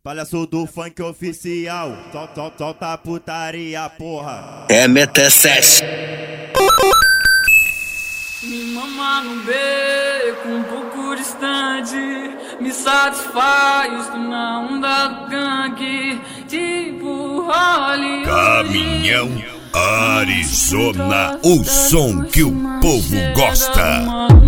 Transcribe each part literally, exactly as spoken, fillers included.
Palhaço do funk oficial, sol, sol, solta a putaria, porra. M T sete. Me mama no beco, um pouco distante, me satisfaz na onda do gangue, tipo Hollywood. Caminhão Arizona, o som que o povo gosta.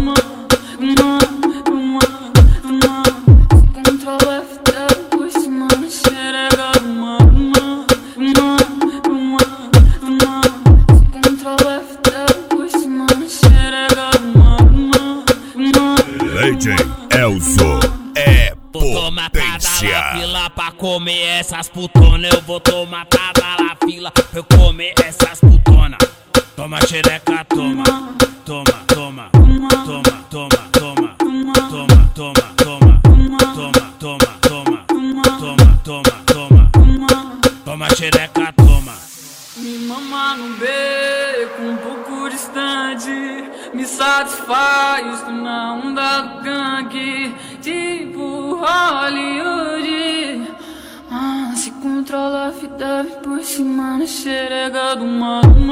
D J Elzo é potência. Na fila pra comer essas putonas, eu vou tomar tada na fila pra eu comer essas putonas. Toma xereca, toma, toma, toma, toma, toma, toma, toma, toma, toma, toma, toma, toma, toma, toma, toma, toma xereca, toma. Me mama no beco, um pouco distante, me satisfaz na onda do gangue, tipo Hollywood. Ah, se controla a vida, vem por cima na xerega do mano.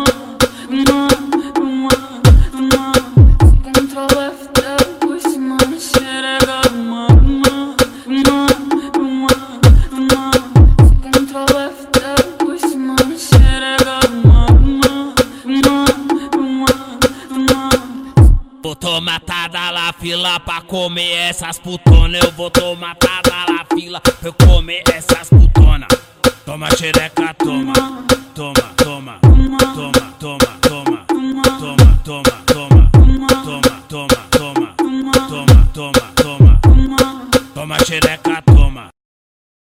Se controla a vida, vem por cima na xerega do mano. Se controla a vida, vem por cima na xerega do mano. Vou tomar tada na fila pra comer essas putonas. Eu vou tomar tada na fila pra eu comer essas putonas. Toma xereca, toma,